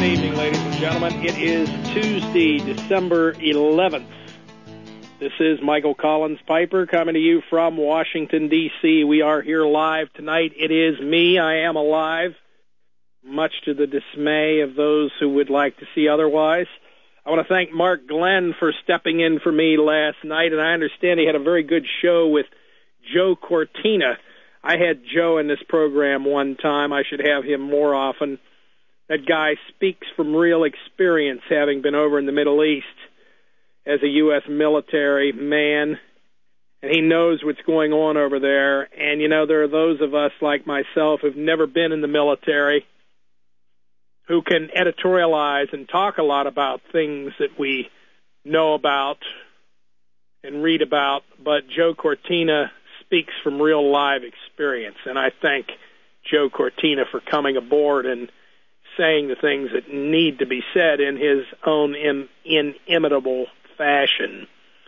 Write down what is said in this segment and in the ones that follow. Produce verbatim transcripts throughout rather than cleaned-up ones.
evening, ladies and gentlemen. It is Tuesday, December eleventh. This is Michael Collins Piper coming to you from Washington, D C We are here live tonight. It is me. I am alive, much to the dismay of those who would like to see otherwise. I want to thank Mark Glenn for stepping in for me last night, and I understand he had a very good show with Joe Cortina. I had Joe in this program one time. I should have him more often. That guy speaks from real experience, having been over in the Middle East as a U S military man, and he knows what's going on over there. And, you know, there are those of us like myself who've never been in the military who can editorialize and talk a lot about things that we know about and read about, but Joe Cortina speaks from real live experience, and I thank Joe Cortina for coming aboard and saying the things that need to be said in his own in, inimitable fashion.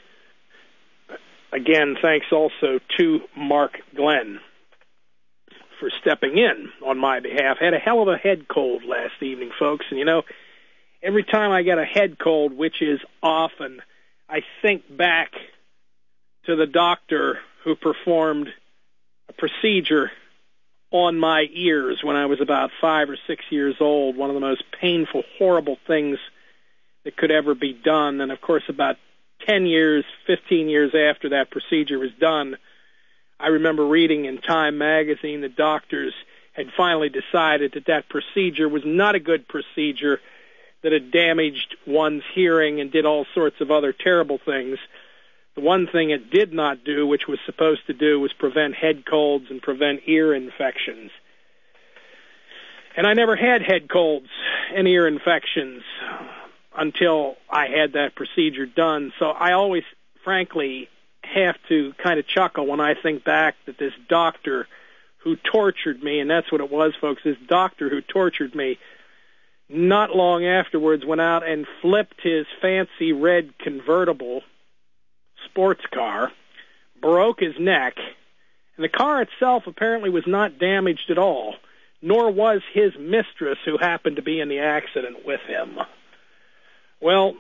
Again, thanks also to Mark Glenn for stepping in on my behalf. Had a hell of a head cold last evening, folks, and you know, every time I get a head cold, which is often, I think back to the doctor who performed a procedure on my ears when I was about five or six years old, one of the most painful, horrible things that could ever be done. And, of course, about ten years, fifteen years after that procedure was done, I remember reading in Time magazine that doctors had finally decided that that procedure was not a good procedure, that it damaged one's hearing and did all sorts of other terrible things. The one thing it did not do, which was supposed to do, was prevent head colds and prevent ear infections. And I never had head colds and ear infections until I had that procedure done. So I always, frankly, have to kind of chuckle when I think back that this doctor who tortured me, and that's what it was, folks, this doctor who tortured me, not long afterwards went out and flipped his fancy red convertible sports car, broke his neck, and the car itself apparently was not damaged at all, nor was his mistress, who happened to be in the accident with him. Well,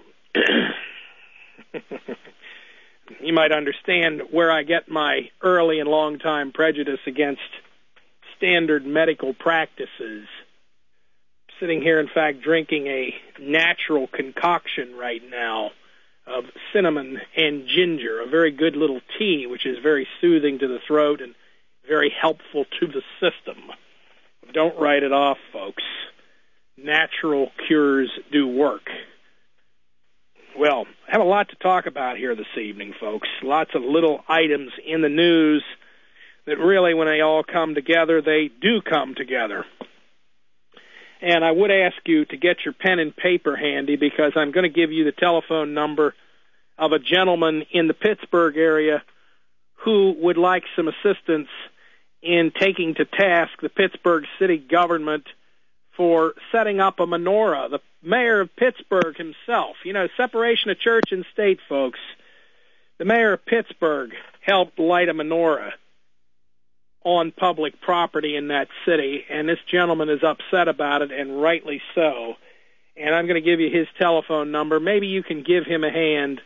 you might understand where I get my early and long-time prejudice against standard medical practices. Sitting here, in fact, drinking a natural concoction right now of cinnamon and ginger, a very good little tea, which is very soothing to the throat and very helpful to the system. Don't write it off, folks. Natural cures do work. Well, I have a lot to talk about here this evening, folks. Lots of little items in the news that really, when they all come together, they do come together. And I would ask you to get your pen and paper handy, because I'm going to give you the telephone number of a gentleman in the Pittsburgh area who would like some assistance in taking to task the Pittsburgh city government for setting up a menorah. The mayor of Pittsburgh himself, you know, separation of church and state, folks. The mayor of Pittsburgh helped light a menorah on public property in that city, and this gentleman is upset about it, and rightly so. And I'm going to give you his telephone number. Maybe you can give him a hand.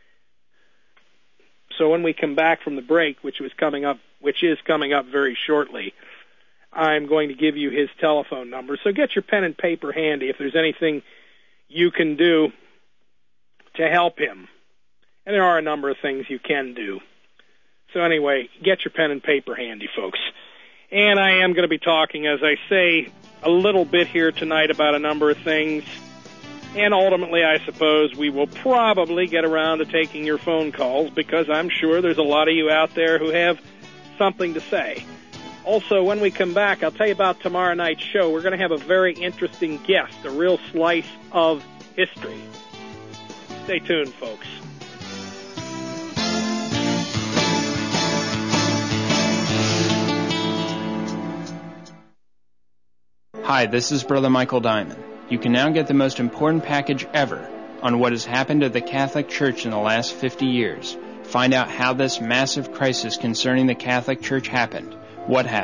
So when we come back from the break, which was coming up, which is coming up very shortly, I'm going to give you his telephone number. So get your pen and paper handy if there's anything you can do to help him. And there are a number of things you can do. So anyway, get your pen and paper handy, folks. And I am going to be talking, as I say, a little bit here tonight about a number of things. And ultimately, I suppose, we will probably get around to taking your phone calls, because I'm sure there's a lot of you out there who have something to say. Also, when we come back, I'll tell you about tomorrow night's show. We're going to have a very interesting guest, a real slice of history. Stay tuned, folks. Hi, this is Brother Michael Diamond. You can now get the most important package ever on what has happened to the Catholic Church in the last fifty years. Find out how this massive crisis concerning the Catholic Church happened, what happened,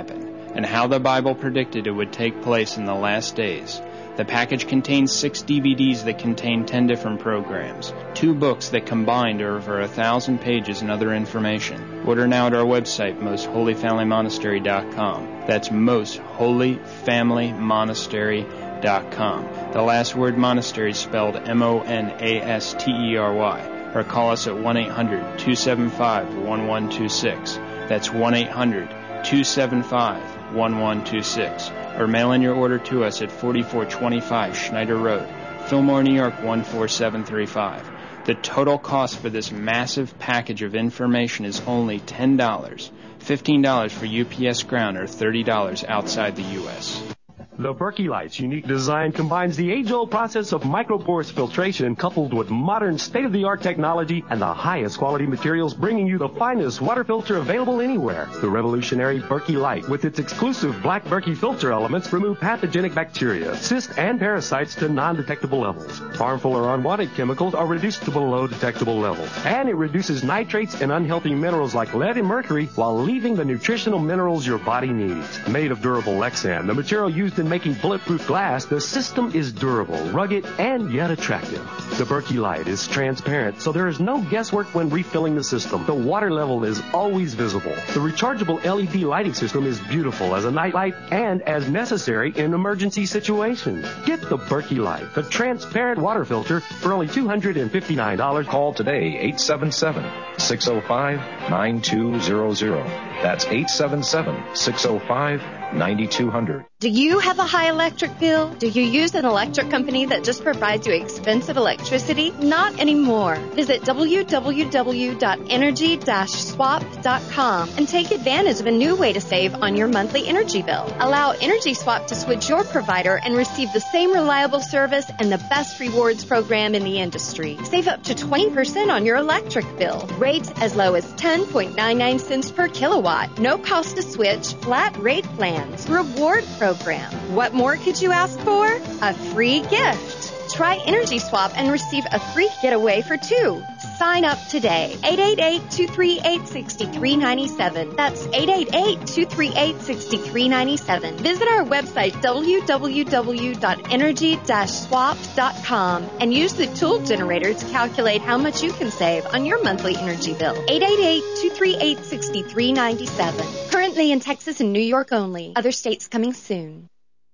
and how the Bible predicted it would take place in the last days. The package contains six D V Ds that contain ten different programs, two books that combined are over a thousand pages and other information. Order now at our website, most holy family monastery dot com. That's most holy family monastery dot com. The last word monastery is spelled M O N A S T E R Y. Or call us at one eight hundred two seven five one one two six. That's one eight hundred two seven five one one two six. Or mail in your order to us at forty-four twenty-five Schneider Road, Fillmore, New York one four seven three five. The total cost for this massive package of information is only ten dollars, fifteen dollars for U P S ground, or thirty dollars outside the U S The Berkey Light's unique design combines the age-old process of microporous filtration coupled with modern state-of-the-art technology and the highest quality materials, bringing you the finest water filter available anywhere. The revolutionary Berkey Light, with its exclusive black Berkey filter elements, remove pathogenic bacteria, cysts, and parasites to non-detectable levels. Harmful or unwanted chemicals are reduced to below detectable levels. And it reduces nitrates and unhealthy minerals like lead and mercury while leaving the nutritional minerals your body needs. Made of durable Lexan, the material used in making bulletproof glass, the system is durable, rugged, and yet attractive. The Berkey Light is transparent, so there is no guesswork when refilling the system. The water level is always visible. The rechargeable L E D lighting system is beautiful as a nightlight and as necessary in emergency situations. Get the Berkey Light, the transparent water filter, for only two hundred fifty-nine dollars. Call today, eight seven seven, six oh five, nine two zero zero. That's eight seven seven, six oh five, nine two zero zero. Do you have a high electric bill? Do you use an electric company that just provides you expensive electricity? Not anymore. Visit w w w dot energy dash swap dot com and take advantage of a new way to save on your monthly energy bill. Allow Energy Swap to switch your provider and receive the same reliable service and the best rewards program in the industry. Save up to twenty percent on your electric bill. Rates as low as ten point nine nine cents per kilowatt. No cost to switch. Flat rate plans. Reward program. What more could you ask for? A free gift. Try Energy Swap and receive a free getaway for two. Sign up today. eight eight eight, two three eight, six three nine seven. That's eight eight eight, two three eight, six three nine seven. Visit our website, w w w dot energy dash swap dot com, and use the tool generator to calculate how much you can save on your monthly energy bill. eight eight eight, two three eight, six three nine seven. Currently in Texas and New York only. Other states coming soon.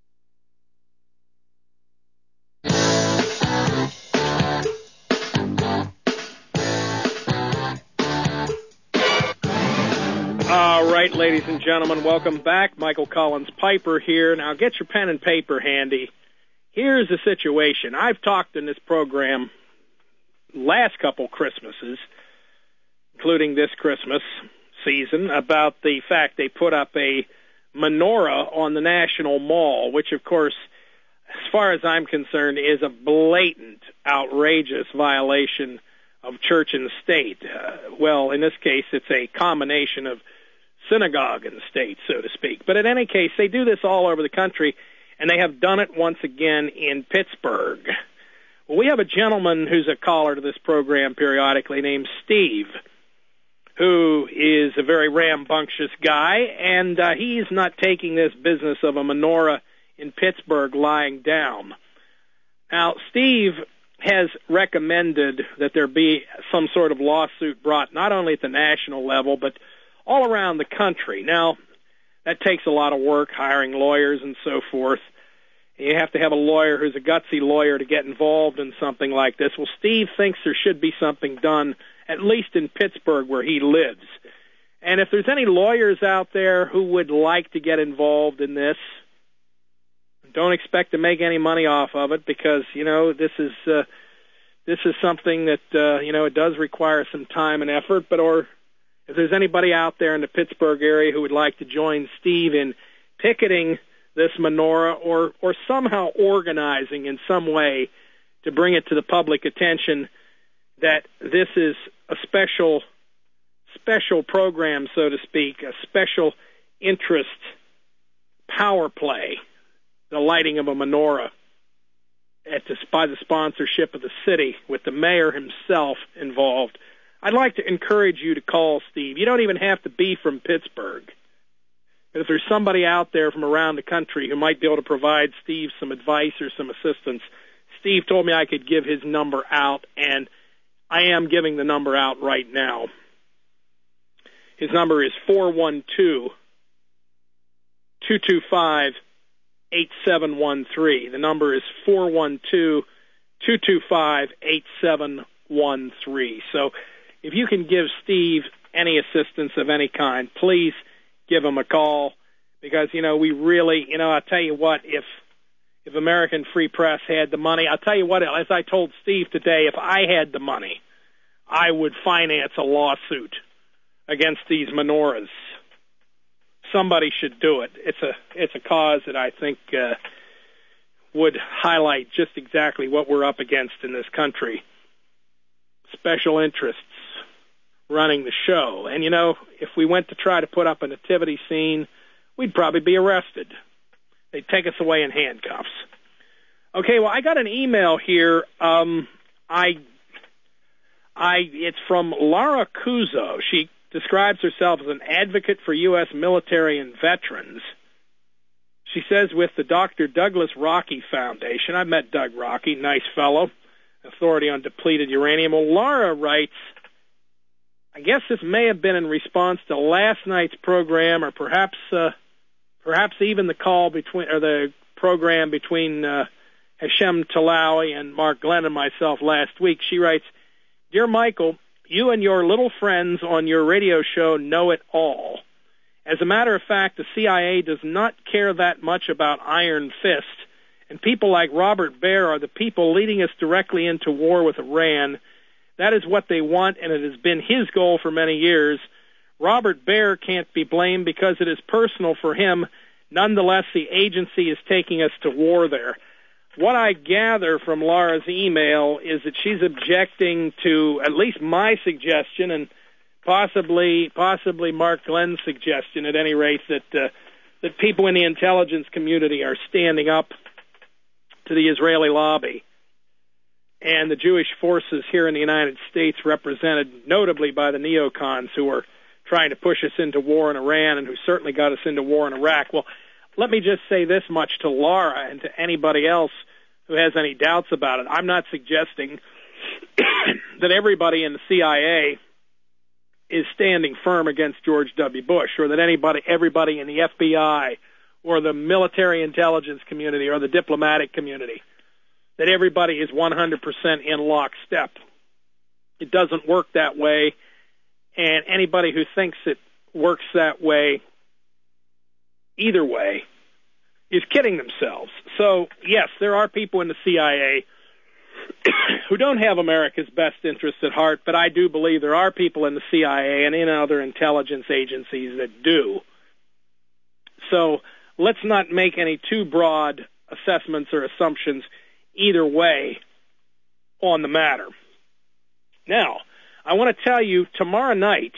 All right, ladies and gentlemen, welcome back. Michael Collins Piper here. Now get your pen and paper handy. Here's the situation. I've talked in this program last couple Christmases, including this Christmas season, about the fact they put up a menorah on the National Mall, which, of course, as far as I'm concerned, is a blatant, outrageous violation of church and state. Uh, well, in this case, it's a combination of synagogue and state, so to speak. But in any case, they do this all over the country, and they have done it once again in Pittsburgh. Well, we have a gentleman who's a caller to this program periodically named Steve, who is a very rambunctious guy, and uh, he's not taking this business of a menorah in Pittsburgh lying down. Now, Steve has recommended that there be some sort of lawsuit brought not only at the national level, but all around the country. Now, that takes a lot of work, hiring lawyers and so forth. You have to have a lawyer who's a gutsy lawyer to get involved in something like this. Well, Steve thinks there should be something done, at least in Pittsburgh where he lives. And if there's any lawyers out there who would like to get involved in this, don't expect to make any money off of it, because, you know, this is uh, this is something that, uh, you know, it does require some time and effort. But or if there's anybody out there in the Pittsburgh area who would like to join Steve in picketing this menorah, or, or somehow organizing in some way to bring it to the public attention that this is a special, special program, so to speak, a special interest power play, the lighting of a menorah at the, by the sponsorship of the city, with the mayor himself involved. I'd like to encourage you to call Steve. You don't even have to be from Pittsburgh. But if there's somebody out there from around the country who might be able to provide Steve some advice or some assistance, Steve told me I could give his number out, and I am giving the number out right now. His number is four one two, two two five, eight seven one three. The number is four one two, two two five, eight seven one three. So if you can give Steve any assistance of any kind, please give him a call, because, you know, we really, you know, I'll tell you what, if if American Free Press had the money, I'll tell you what, as I told Steve today, if I had the money, I would finance a lawsuit against these menorahs. Somebody should do it. It's a it's a cause that I think uh, would highlight just exactly what we're up against in this country. Special interests running the show. And, you know, if we went to try to put up a nativity scene, we'd probably be arrested. They'd take us away in handcuffs. Okay, well, I got an email here. Um, I, I, it's from Laura Cuso. She describes herself as an advocate for U S military and veterans. She says with the Doctor Douglas Rockey Foundation. I met Doug Rockey, nice fellow, authority on depleted uranium. Well, Laura writes, I guess this may have been in response to last night's program, or perhaps uh, perhaps even the call between, or the program between uh, Hashem Talawi and Mark Glenn and myself last week. She writes, Dear Michael, you and your little friends on your radio show know it all. As a matter of fact, the C I A does not care that much about Iron Fist, and people like Robert Baer are the people leading us directly into war with Iran. That is what they want, and it has been his goal for many years. Robert Baer can't be blamed because it is personal for him. Nonetheless, the agency is taking us to war there. What I gather from Laura's email is that she's objecting to at least my suggestion, and possibly possibly Mark Glenn's suggestion, at any rate, that uh, that people in the intelligence community are standing up to the Israeli lobby and the Jewish forces here in the United States, represented notably by the neocons who are trying to push us into war in Iran and who certainly got us into war in Iraq. Well, let me just say this much to Laura and to anybody else who has any doubts about it. I'm not suggesting that everybody in the C I A is standing firm against George W. Bush, or that anybody, everybody in the F B I or the military intelligence community or the diplomatic community, that everybody is one hundred percent in lockstep. It doesn't work that way, and anybody who thinks it works that way, either way, is kidding themselves. So, yes, there are people in the C I A who don't have America's best interests at heart, but I do believe there are people in the C I A and in other intelligence agencies that do. So let's not make any too broad assessments or assumptions either way on the matter. Now, I want to tell you, tomorrow night,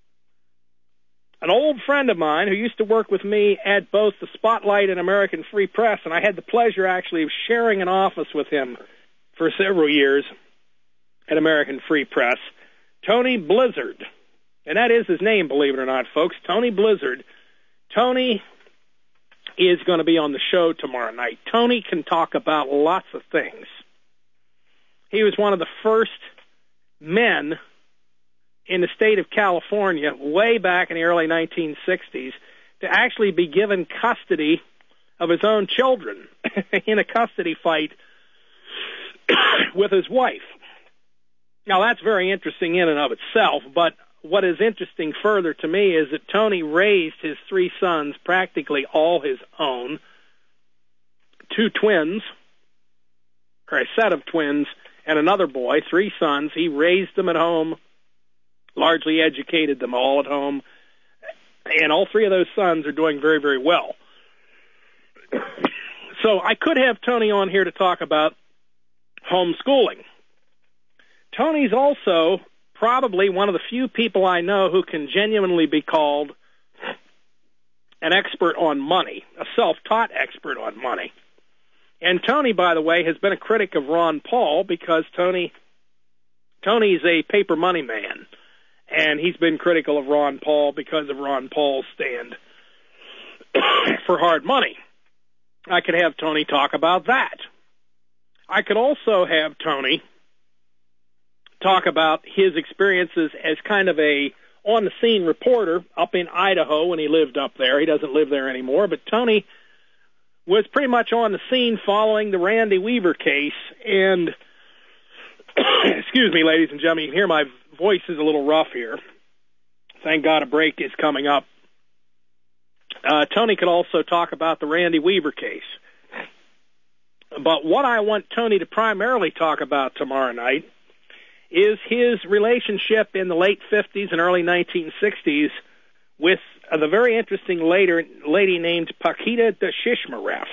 an old friend of mine who used to work with me at both the Spotlight and American Free Press, and I had the pleasure actually of sharing an office with him for several years at American Free Press, Tony Blizzard. And that is his name, believe it or not, folks, Tony Blizzard. Tony is going to be on the show tomorrow night. Tony can talk about lots of things. He was one of the first men in the state of California, way back in the early nineteen sixties, to actually be given custody of his own children in a custody fight with his wife. Now, that's very interesting in and of itself, but what is interesting further to me is that Tony raised his three sons practically all his own, two twins, or a set of twins, and another boy, three sons. He raised them at home, largely educated them all at home, and all three of those sons are doing very, very well. So I could have Tony on here to talk about homeschooling. Tony's also probably one of the few people I know who can genuinely be called an expert on money, a self-taught expert on money. And Tony, by the way, has been a critic of Ron Paul because Tony Tony's a paper money man, and he's been critical of Ron Paul because of Ron Paul's stand. for hard money. I could have Tony talk about that. I could also have Tony talk about his experiences as kind of a on-the-scene reporter up in Idaho when he lived up there. He doesn't live there anymore, but Tony was pretty much on the scene following the Randy Weaver case. And, excuse me, ladies and gentlemen, you can hear my voice is a little rough here. Thank God a break is coming up. Uh, Tony could also talk about the Randy Weaver case. But what I want Tony to primarily talk about tomorrow night is his relationship in the late fifties and early nineteen sixties with uh, the very interesting later, lady named Pakita Deshishmarev.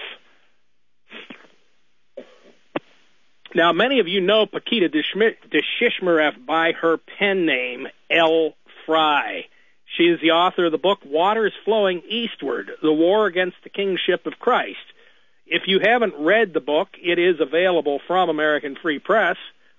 Now, many of you know Pakita Deshishmarev by her pen name, L. Fry. She is the author of the book Waters Flowing Eastward, The War Against the Kingship of Christ. If you haven't read the book, it is available from American Free Press,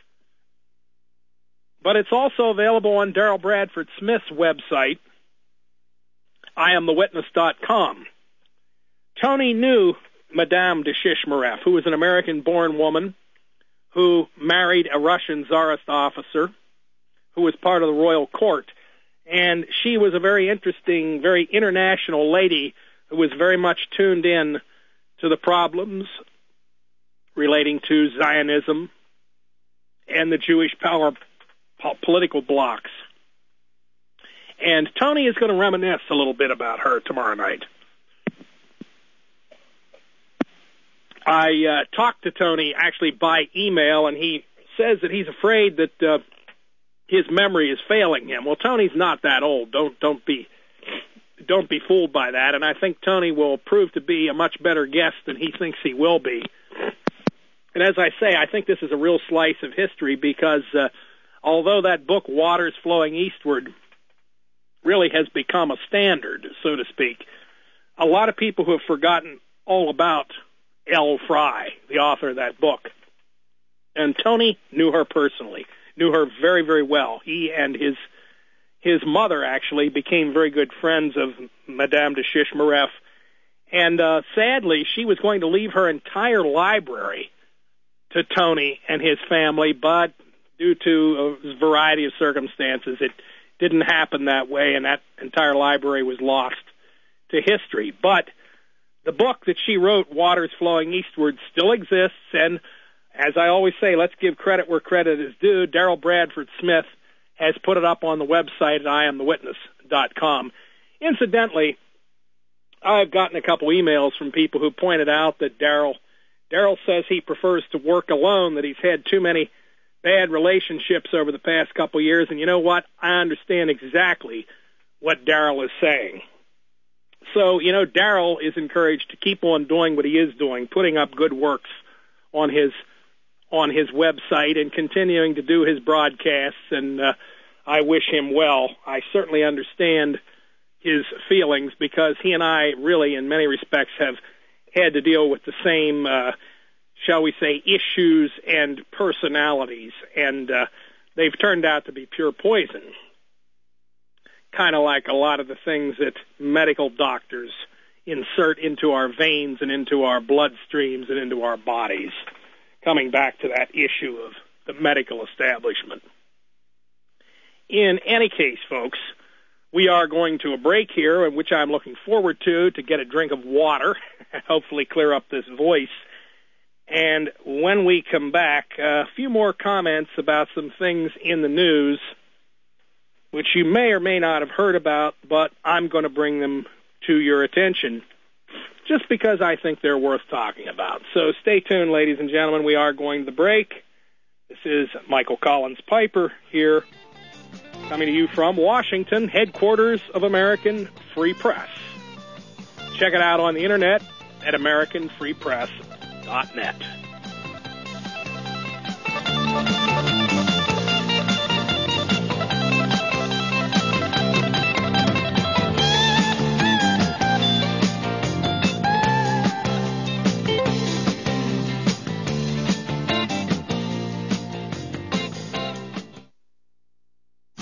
but it's also available on Daryl Bradford Smith's website, I am the witness dot com. Tony knew Madame Deshishmarev, who was an American-born woman who married a Russian Tsarist officer who was part of the royal court. And she was a very interesting, very international lady who was very much tuned in to the problems relating to Zionism and the Jewish power po- political blocs. And Tony is going to reminisce a little bit about her tomorrow night. I uh, talked to Tony actually by email, and he says that he's afraid that uh, his memory is failing him. Well, Tony's not that old. Don't don't be don't be fooled by that. And I think Tony will prove to be a much better guest than he thinks he will be. And as I say, I think this is a real slice of history because uh, although that book, Waters Flowing Eastward, really has become a standard, so to speak, a lot of people who have forgotten all about L. Fry, the author of that book. And Tony knew her personally, knew her very, very well. He and his his mother actually became very good friends of Madame Deshishmarev. And uh, sadly, she was going to leave her entire library to Tony and his family, but due to a variety of circumstances, it didn't happen that way, and that entire library was lost to history. But the book that she wrote, Waters Flowing Eastward, still exists, and as I always say, let's give credit where credit is due. Daryl Bradford Smith has put it up on the website at I am the witness dot com. Incidentally, I've gotten a couple emails from people who pointed out that Daryl Daryl says he prefers to work alone, that he's had too many bad relationships over the past couple years, and you know what? I understand exactly what Daryl is saying. So, you know, Daryl is encouraged to keep on doing what he is doing, putting up good works on his on his website and continuing to do his broadcasts, and uh, I wish him well. I certainly understand his feelings because he and I really, in many respects, have had to deal with the same, uh, shall we say, issues and personalities, and uh, they've turned out to be pure poison, kind of like a lot of the things that medical doctors insert into our veins and into our bloodstreams and into our bodies, coming back to that issue of the medical establishment. In any case, folks, we are going to a break here, in which I'm looking forward to, to get a drink of water, hopefully clear up this voice. And when we come back, a few more comments about some things in the news, which you may or may not have heard about, but I'm going to bring them to your attention just because I think they're worth talking about. So stay tuned, ladies and gentlemen. We are going to the break. This is Michael Collins Piper here, coming to you from Washington, headquarters of American Free Press. Check it out on the internet at American Free Press dot net.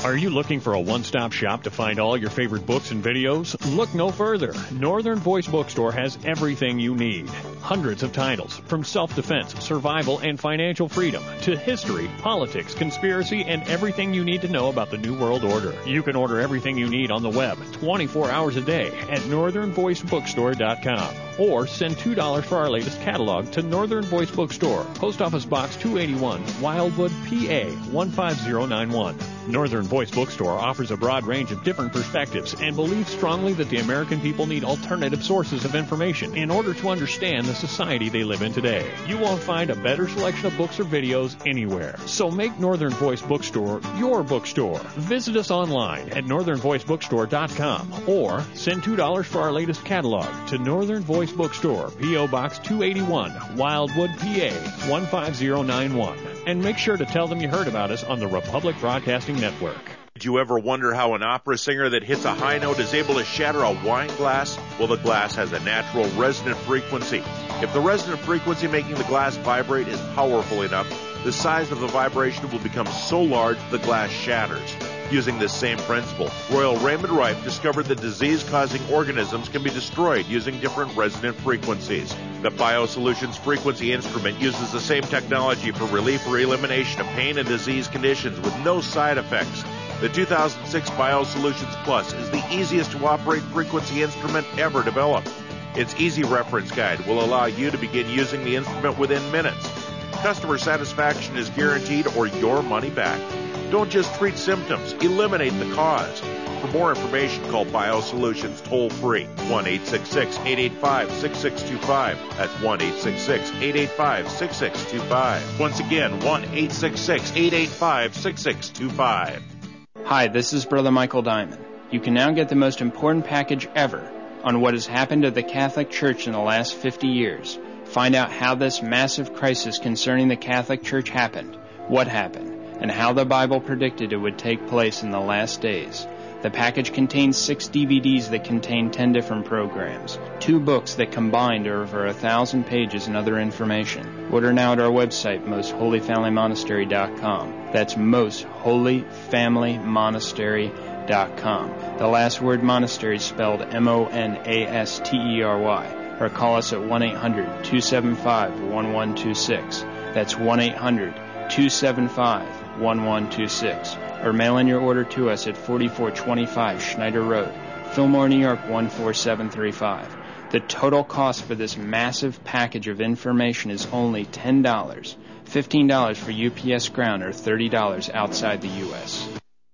Are you looking for a one-stop shop to find all your favorite books and videos? Look no further. Northern Voice Bookstore has everything you need. Hundreds of titles, from self-defense, survival, and financial freedom, to history, politics, conspiracy, and everything you need to know about the New World Order. You can order everything you need on the web, twenty-four hours a day, at northern voice bookstore dot com. Or send two dollars for our latest catalog to Northern Voice Bookstore, Post Office Box two eighty-one, Wildwood, P A one five zero nine one. Northern Voice Bookstore offers a broad range of different perspectives and believes strongly that the American people need alternative sources of information in order to understand the society they live in today. You won't find a better selection of books or videos anywhere. So make Northern Voice Bookstore your bookstore. Visit us online at northern voice bookstore dot com or send two dollars for our latest catalog to Northern Voice Bookstore, P O Box two eighty-one, Wildwood, P A one five zero nine one. And make sure to tell them you heard about us on the Republic Broadcasting Network. Did you ever wonder how an opera singer that hits a high note is able to shatter a wine glass? Well, the glass has a natural resonant frequency. If the resonant frequency making the glass vibrate is powerful enough, the size of the vibration will become so large the glass shatters. Using this same principle, Royal Raymond Rife discovered that disease-causing organisms can be destroyed using different resonant frequencies. The BioSolutions frequency instrument uses the same technology for relief or elimination of pain and disease conditions with no side effects. The two thousand six BioSolutions Plus is the easiest to operate frequency instrument ever developed. Its easy reference guide will allow you to begin using the instrument within minutes. Customer satisfaction is guaranteed or your money back. Don't just treat symptoms, eliminate the cause. For more information, call BioSolutions toll-free, one eight six six, eight eight five, six six two five. That's one eight six six, eight eight five, six six two five. Once again, one eight six six, eight eight five, six six two five. Hi, this is Brother Michael Diamond. You can now get the most important package ever on what has happened to the Catholic Church in the last fifty years. Find out how this massive crisis concerning the Catholic Church happened, what happened, and how the Bible predicted it would take place in the last days. The package contains six D V Ds that contain ten different programs, two books that combined are over a thousand pages and other information. Order now at our website, most holy family monastery dot com. That's most holy family monastery dot com. The last word monastery is spelled M O N A S T E R Y. Or call us at one eight hundred, two seven five, one one two six. That's one eight hundred, two seven five, one one two six. Or mail in your order to us at forty-four twenty-five Schneider Road, Fillmore, New York one four seven three five. The total cost for this massive package of information is only ten dollars, fifteen dollars for U P S ground, or thirty dollars outside the U S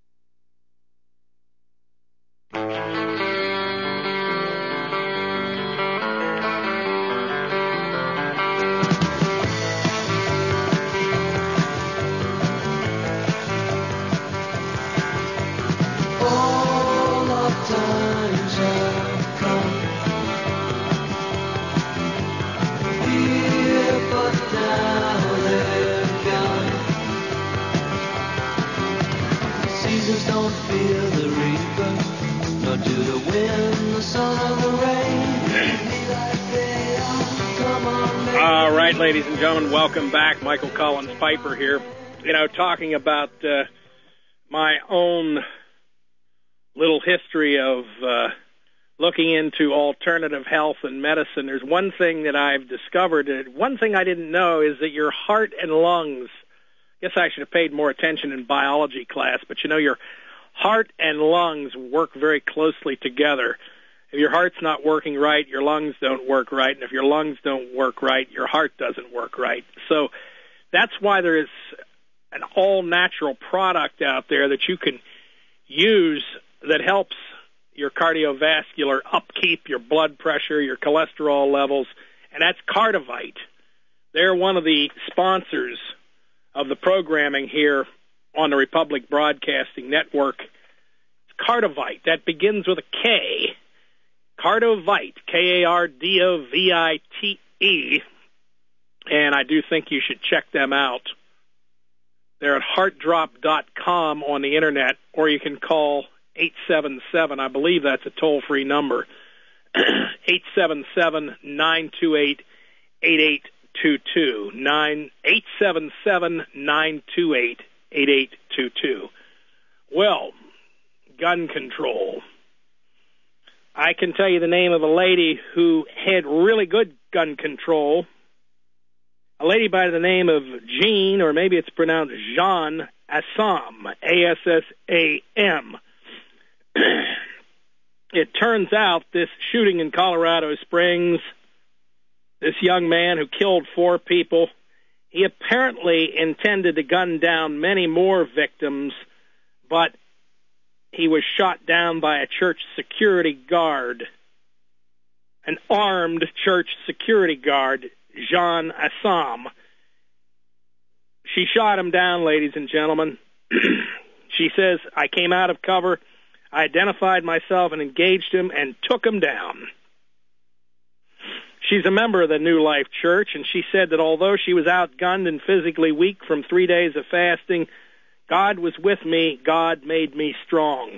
Ladies and gentlemen, welcome back. Michael Collins Piper here. You know, talking about uh, my own little history of uh, looking into alternative health and medicine. There's one thing that I've discovered. One thing I didn't know is that your heart and lungs, I guess I should have paid more attention in biology class, but you know, your heart and lungs work very closely together. If your heart's not working right, your lungs don't work right, and if your lungs don't work right, your heart doesn't work right. So that's why there is an all-natural product out there that you can use that helps your cardiovascular upkeep, your blood pressure, your cholesterol levels, and that's Cardivite. They're one of the sponsors of the programming here on the Republic Broadcasting Network. It's Cardivite. That begins with a K. Cardivite, K A R D O V I T E, and I do think you should check them out. They're at heart drop dot com on the Internet, or you can call eight seven seven, I believe that's a toll-free number, eight seven seven, nine two eight, eight eight two two, eight seven seven, nine two eight, eight eight two two. Well, gun control. I can tell you the name of a lady who had really good gun control. A lady by the name of Jean, or maybe it's pronounced Jean Assam, A S S A M. It turns out this shooting in Colorado Springs, this young man who killed four people, he apparently intended to gun down many more victims, but he was shot down by a church security guard, an armed church security guard, Jean Assam. She shot him down, ladies and gentlemen. She says, I came out of cover, I identified myself and engaged him and took him down. She's a member of the New Life Church, and she said that although she was outgunned and physically weak from three days of fasting, God was with me. God made me strong.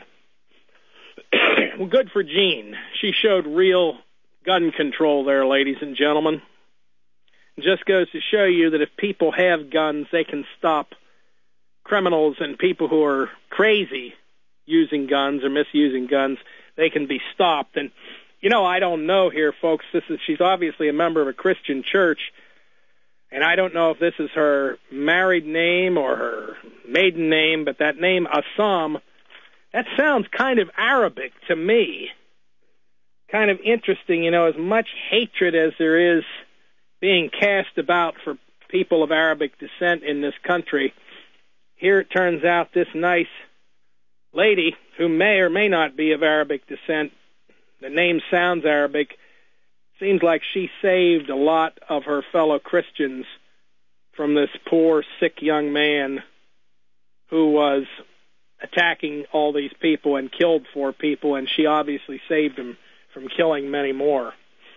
Well, good for Jean. She showed real gun control there, ladies and gentlemen. It just goes to show you that if people have guns, they can stop criminals and people who are crazy using guns or misusing guns. They can be stopped. And, you know, I don't know here, folks. This is she's obviously a member of a Christian church. And I don't know if this is her married name or her maiden name, but that name, Assam, that sounds kind of Arabic to me. Kind of interesting, you know, as much hatred as there is being cast about for people of Arabic descent in this country. Here it turns out this nice lady, who may or may not be of Arabic descent, the name sounds Arabic, seems like she saved a lot of her fellow Christians from this poor, sick young man who was attacking all these people and killed four people, and she obviously saved him from killing many more.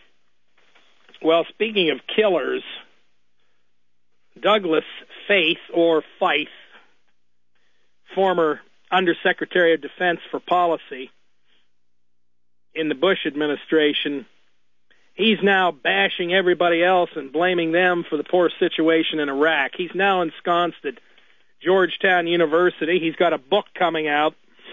Well, speaking of killers, Douglas Faith, or Feith, former Undersecretary of Defense for Policy in the Bush administration, he's now bashing everybody else and blaming them for the poor situation in Iraq. He's now ensconced at Georgetown University. He's got a book coming out.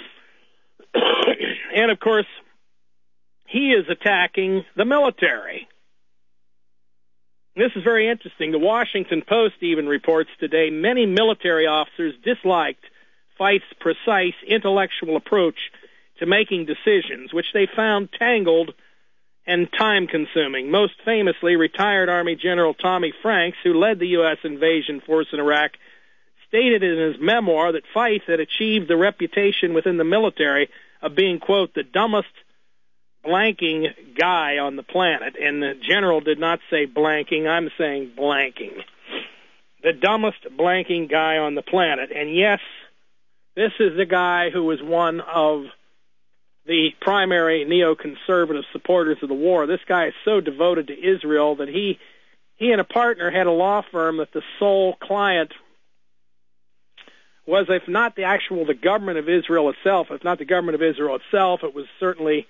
And, of course, he is attacking the military. This is very interesting. The Washington Post even reports today many military officers disliked Feith's precise intellectual approach to making decisions, which they found tangled and time-consuming. Most famously, retired Army General Tommy Franks, who led the U S invasion force in Iraq, stated in his memoir that Feith had achieved the reputation within the military of being, quote, the dumbest blanking guy on the planet. And the general did not say blanking, I'm saying blanking. The dumbest blanking guy on the planet. And yes, this is the guy who was one of the primary neoconservative supporters of the war. This guy is so devoted to Israel that he he and a partner had a law firm that the sole client was, if not the actual the government of Israel itself, if not the government of Israel itself, it was certainly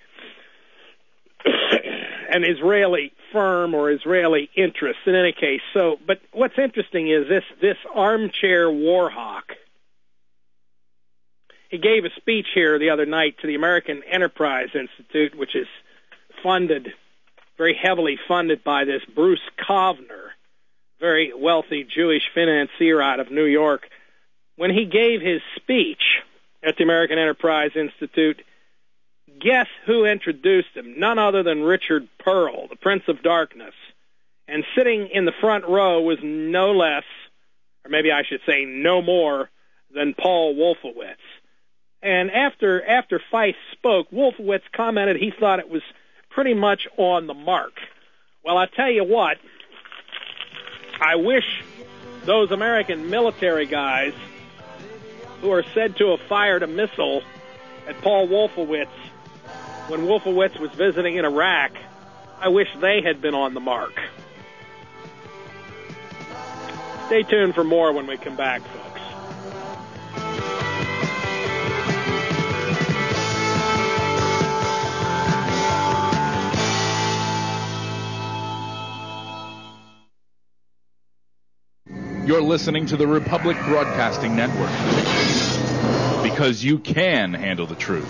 an Israeli firm or Israeli interest in any case. So, but what's interesting is this this armchair war hawk. He gave a speech here the other night to the American Enterprise Institute, which is funded, very heavily funded by this Bruce Kovner, very wealthy Jewish financier out of New York. When he gave his speech at the American Enterprise Institute, guess who introduced him? None other than Richard Pearl, the Prince of Darkness. And sitting in the front row was no less, or maybe I should say no more, than Paul Wolfowitz. And after after Feith spoke, Wolfowitz commented he thought it was pretty much on the mark. Well, I tell you what, I wish those American military guys who are said to have fired a missile at Paul Wolfowitz when Wolfowitz was visiting in Iraq, I wish they had been on the mark. Stay tuned for more when we come back, folks. You're listening to the Republic Broadcasting Network. because you can handle the truth.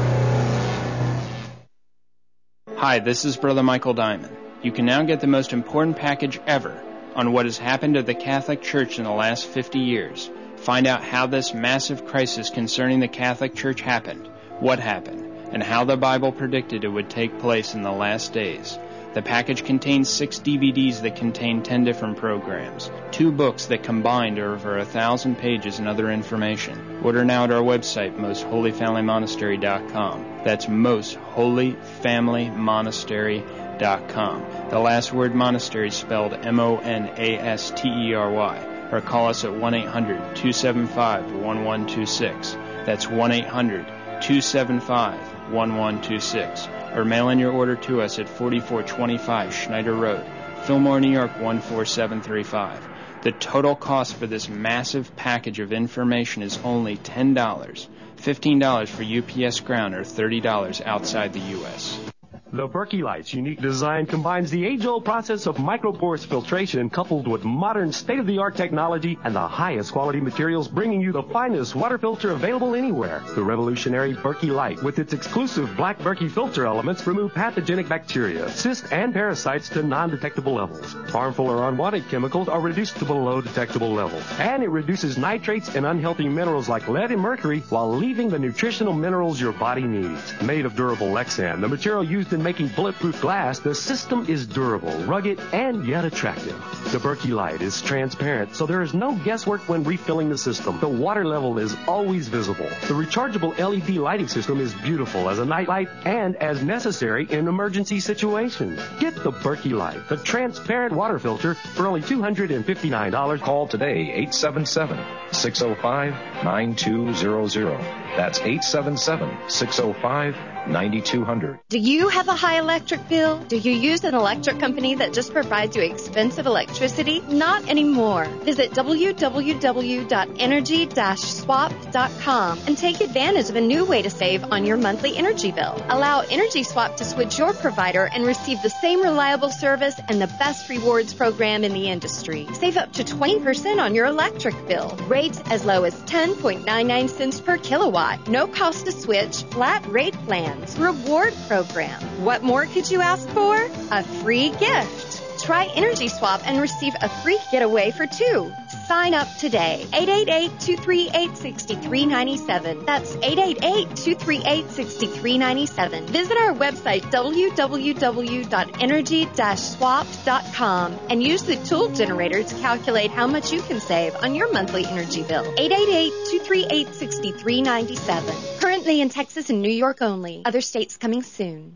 Hi, this is Brother Michael Diamond. You can now get the most important package ever on what has happened to the Catholic Church in the last fifty years. Find out how this massive crisis concerning the Catholic Church happened, what happened, and how the Bible predicted it would take place in the last days. The package contains six D V Ds that contain ten different programs, two books that combined are over a thousand pages and other information. Order now at our website, most holy family monastery dot com. That's most holy family monastery dot com. The last word monastery is spelled M O N A S T E R Y. Or call us at one eight hundred two seven five one one two six. That's one eight hundred two seven five one one two six. Or mail in your order to us at forty-four twenty-five Schneider Road, Fillmore, New York one four seven three five. The total cost for this massive package of information is only ten dollars, fifteen dollars for U P S ground, or thirty dollars outside the U S The Berkey Light's unique design combines the age-old process of microporous filtration coupled with modern state-of-the-art technology and the highest quality materials, bringing you the finest water filter available anywhere. The revolutionary Berkey Light, with its exclusive black Berkey filter elements, remove pathogenic bacteria, cysts, and parasites to non-detectable levels. Harmful or unwanted chemicals are reduced to below detectable levels. And it reduces nitrates and unhealthy minerals like lead and mercury while leaving the nutritional minerals your body needs. Made of durable Lexan, the material used in making bulletproof glass, the system is durable, rugged, and yet attractive. The Berkey Light is transparent, so there is no guesswork when refilling the system. The water level is always visible. The rechargeable L E D lighting system is beautiful as a night light and as necessary in emergency situations. Get the Berkey Light, the transparent water filter, for only two hundred fifty-nine dollars. Call today, eight seven seven, six oh five, nine two zero zero. That's eight seven seven, six oh five, nine two zero zero. Do you have a high electric bill? Do you use an electric company that just provides you expensive electricity? Not anymore. Visit w w w dot energy dash swap dot com and take advantage of a new way to save on your monthly energy bill. Allow Energy Swap to switch your provider and receive the same reliable service and the best rewards program in the industry. Save up to twenty percent on your electric bill. Rates as low as ten point nine nine cents per kilowatt. No cost to switch. Flat rate plans. Reward program. What more could you ask for? A free gift. Try Energy Swap and receive a free getaway for two. Sign up today. eight eight eight, two three eight, six three nine seven. That's eight eight eight, two three eight, six three nine seven. Visit our website, w w w dot energy dash swap dot com, and use the tool generator to calculate how much you can save on your monthly energy bill. eight eight eight, two three eight, six three nine seven. Currently in Texas and New York only. Other states coming soon.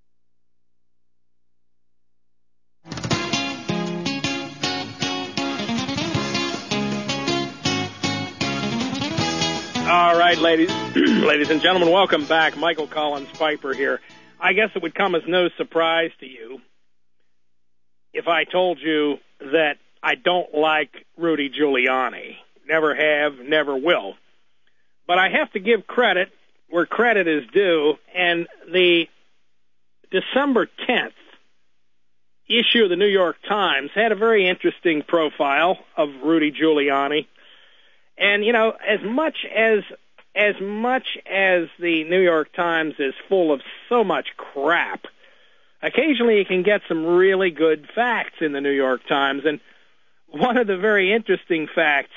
All right, ladies, ladies and gentlemen, welcome back. Michael Collins Piper here. I guess it would come as no surprise to you if I told you that I don't like Rudy Giuliani. Never have, never will. But I have to give credit where credit is due, and the December tenth issue of the New York Times had a very interesting profile of Rudy Giuliani. And, you know, as much as as much as the New York Times is full of so much crap, occasionally you can get some really good facts in the New York Times. And one of the very interesting facts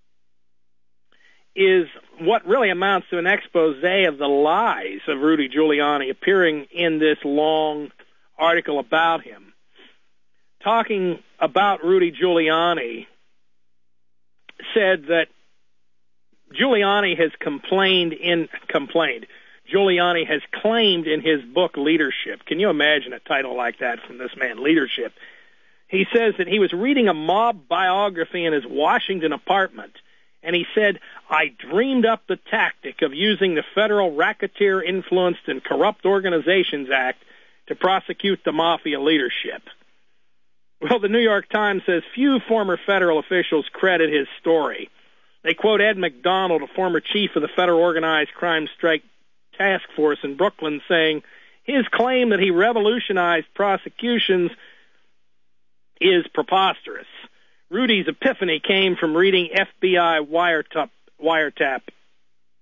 is what really amounts to an expose of the lies of Rudy Giuliani appearing in this long article about him. Talking about Rudy Giuliani, said that Giuliani has complained in complained. Giuliani has claimed in his book Leadership. Can you imagine a title like that from this man, Leadership? He says that he was reading a mob biography in his Washington apartment, and he said, I dreamed up the tactic of using the Federal Racketeer Influenced and Corrupt Organizations Act to prosecute the mafia leadership. Well, the New York Times says few former federal officials credit his story. They quote Ed McDonald, a former chief of the Federal Organized Crime Strike Task Force in Brooklyn, saying his claim that he revolutionized prosecutions is preposterous. Rudy's epiphany came from reading F B I wiretap, wiretap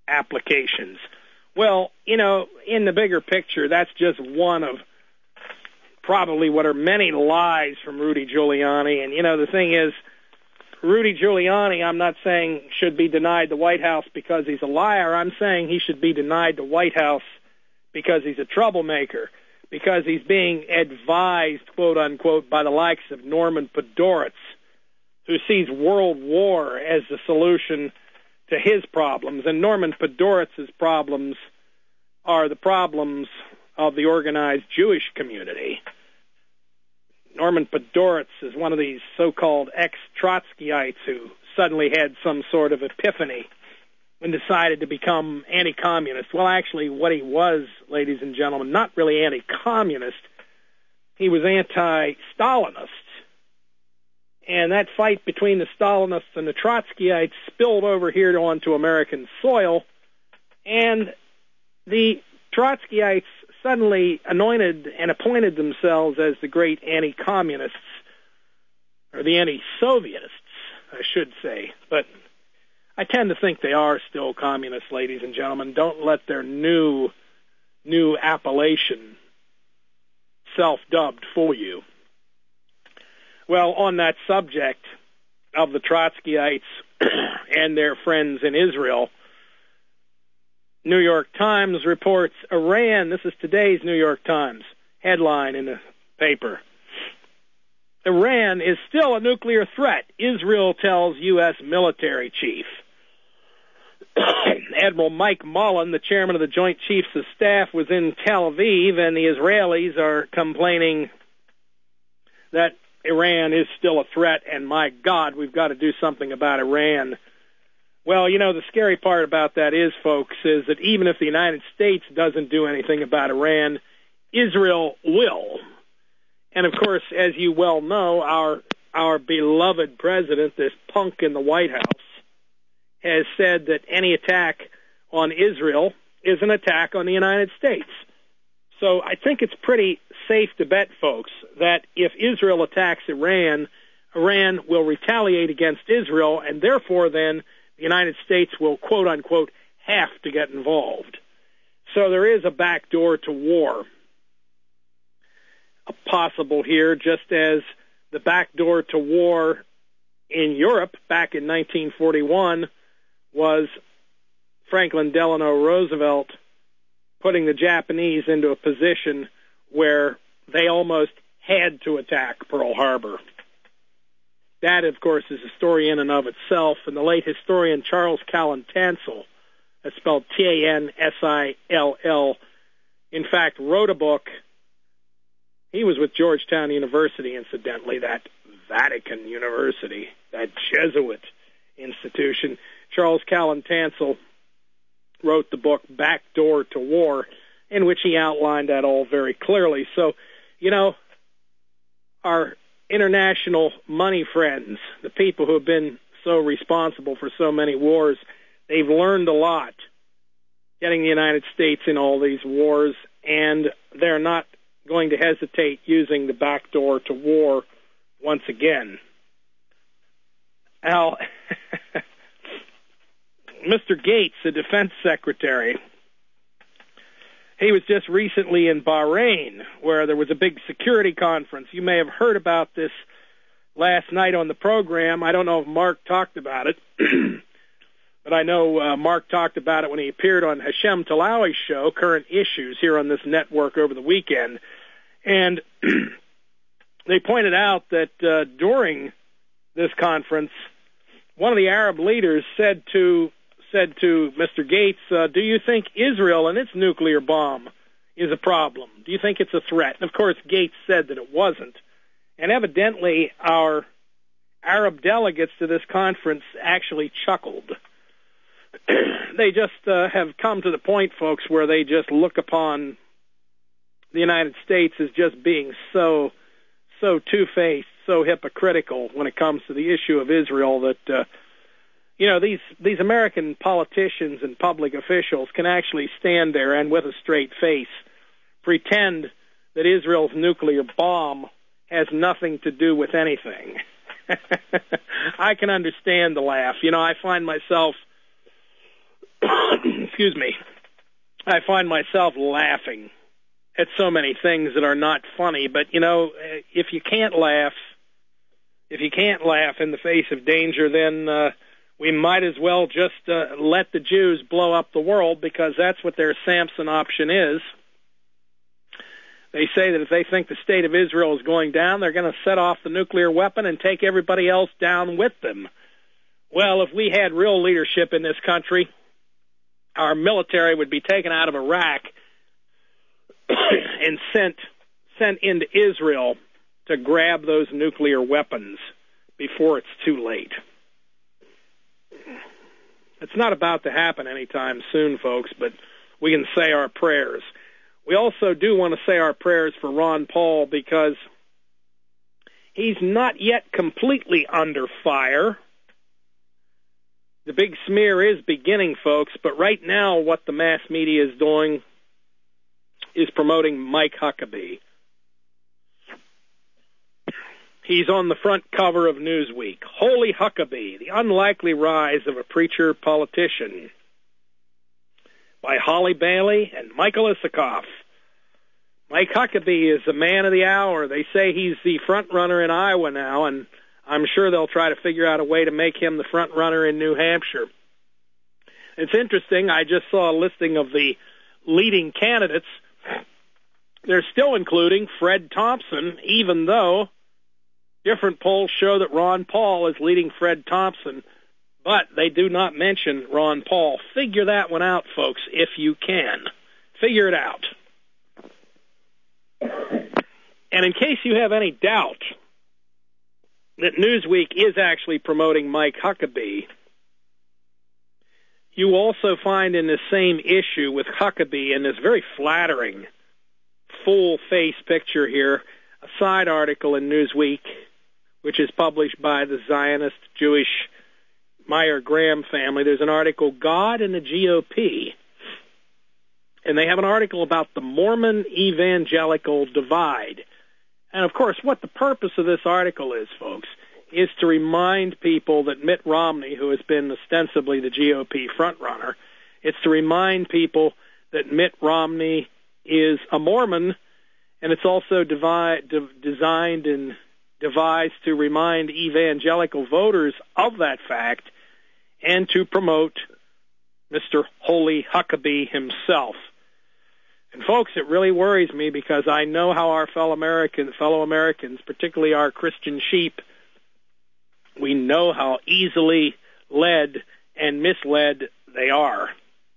applications. Well, you know, in the bigger picture, that's just one of probably what are many lies from Rudy Giuliani. And, you know, the thing is, Rudy Giuliani, I'm not saying should be denied the White House because he's a liar. I'm saying he should be denied the White House because he's a troublemaker, because he's being advised, quote unquote, by the likes of Norman Podhoretz, who sees world war as the solution to his problems. And Norman Podhoretz's problems are the problems of the organized Jewish community. Norman Podhoretz is one of these so-called ex-Trotskyites who suddenly had some sort of epiphany and decided to become anti-communist. Well, actually, what he was, ladies and gentlemen, not really anti-communist. He was anti-Stalinist. And that fight between the Stalinists and the Trotskyites spilled over here onto American soil, and the Trotskyites suddenly anointed and appointed themselves as the great anti-communists, or the anti-Sovietists, I should say. But I tend to think they are still communists, ladies and gentlemen. Don't let their new, new appellation, self-dubbed, fool you. Well, on that subject of the Trotskyites and their friends in Israel, New York Times reports Iran, this is today's New York Times headline in the paper, Iran is still a nuclear threat, Israel tells U S military chief. Admiral Mike Mullen, the chairman of the Joint Chiefs of Staff, was in Tel Aviv, and the Israelis are complaining that Iran is still a threat, and my God, we've got to do something about Iran. Well, you know, the scary part about that is, folks, is that even if the United States doesn't do anything about Iran, Israel will. And, of course, as you well know, our our beloved president, this punk in the White House, has said that any attack on Israel is an attack on the United States. So I think it's pretty safe to bet, folks, that if Israel attacks Iran, Iran will retaliate against Israel, and therefore then the United States will, quote unquote, have to get involved. So there is a back door to war possible here, just as the back door to war in Europe back in nineteen forty-one was Franklin Delano Roosevelt putting the Japanese into a position where they almost had to attack Pearl Harbor. That, of course, is a story in and of itself, and the late historian Charles Callan Tansel, that's spelled T A N S I L L, in fact, wrote a book. He was with Georgetown University, incidentally, that Vatican University, that Jesuit institution. Charles Callan Tansel wrote the book Back Door to War, in which he outlined that all very clearly. So, you know, our international money friends, the people who have been so responsible for so many wars, they've learned a lot getting the United States in all these wars, and they're not going to hesitate using the back door to war once again. Al, Mister Gates, the defense secretary, he was just recently in Bahrain, where there was a big security conference. You may have heard about this last night on the program. I don't know if Mark talked about it, but I know uh, Mark talked about it when he appeared on Hashem Talawi's show, Current Issues, here on this network over the weekend. And they pointed out that uh, during this conference, one of the Arab leaders said to said to Mister Gates, uh, do you think Israel and its nuclear bomb is a problem? Do you think it's a threat? And, of course, Gates said that it wasn't. And evidently our Arab delegates to this conference actually chuckled. They just uh, have come to the point, folks, where they just look upon the United States as just being so, so two-faced, so hypocritical when it comes to the issue of Israel that, uh, you know, these, these American politicians and public officials can actually stand there and with a straight face pretend that Israel's nuclear bomb has nothing to do with anything. I can understand the laugh. You know, I find myself excuse me, I find myself laughing at so many things that are not funny. But, you know, if you can't laugh, if you can't laugh in the face of danger, then uh, we might as well just uh, let the Jews blow up the world, because that's what their Samson option is. They say that if they think the state of Israel is going down, they're going to set off the nuclear weapon and take everybody else down with them. Well, if we had real leadership in this country, our military would be taken out of Iraq and sent sent into Israel to grab those nuclear weapons before it's too late. It's not about to happen anytime soon, folks, but we can say our prayers. We also do want to say our prayers for Ron Paul, because he's not yet completely under fire. The big smear is beginning, folks, but right now what the mass media is doing is promoting Mike Huckabee. He's on the front cover of Newsweek. Holy Huckabee, the unlikely rise of a preacher politician, by Holly Bailey and Michael Isikoff. Mike Huckabee is the man of the hour. They say he's the front runner in Iowa now, and I'm sure they'll try to figure out a way to make him the front runner in New Hampshire. It's interesting, I just saw a listing of the leading candidates. They're still including Fred Thompson, even though different polls show that Ron Paul is leading Fred Thompson, but they do not mention Ron Paul. Figure that one out, folks, if you can. Figure it out. And in case you have any doubt that Newsweek is actually promoting Mike Huckabee, you also find in the same issue with Huckabee, in this very flattering full-face picture here, a side article in Newsweek, which is published by the Zionist Jewish Meyer Graham family. There's an article, God and the G O P. And they have an article about the Mormon evangelical divide. And, of course, what the purpose of this article is, folks, is to remind people that Mitt Romney, who has been ostensibly the G O P frontrunner, it's to remind people that Mitt Romney is a Mormon, and it's also devi- de- designed and devised to remind evangelical voters of that fact and to promote Mister Holy Huckabee himself. And folks, it really worries me, because I know how our fellow Americans, fellow Americans, particularly our Christian sheep, we know how easily led and misled they are.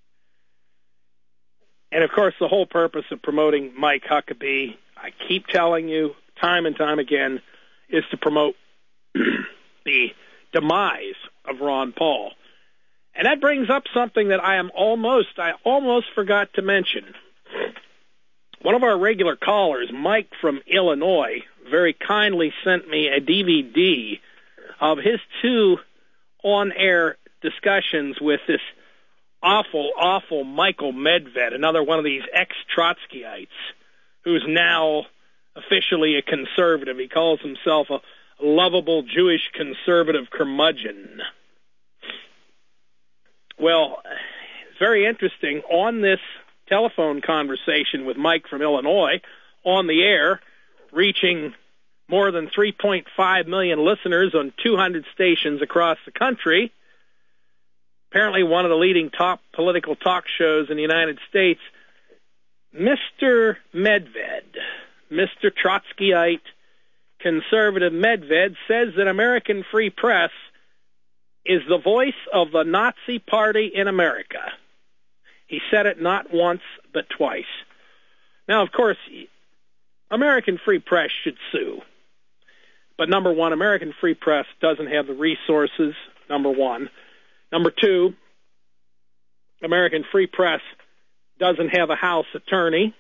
And of course, the whole purpose of promoting Mike Huckabee, I keep telling you time and time again, is to promote the demise of Ron Paul. And that brings up something that I am almost, I almost forgot to mention. One of our regular callers, Mike from Illinois, very kindly sent me a D V D of his two on-air discussions with this awful, awful Michael Medved, another one of these ex-Trotskyites, who's now officially a conservative. He calls himself a lovable Jewish conservative curmudgeon. Well, it's very interesting. On this telephone conversation with Mike from Illinois, on the air, reaching more than three point five million listeners on two hundred stations across the country, apparently one of the leading top political talk shows in the United States, Mister Medved, Mister Trotskyite conservative Medved, says that American Free Press is the voice of the Nazi Party in America. He said it not once, but twice. Now, of course, American Free Press should sue. But number one, American Free Press doesn't have the resources, number one. Number two, American Free Press doesn't have a House attorney.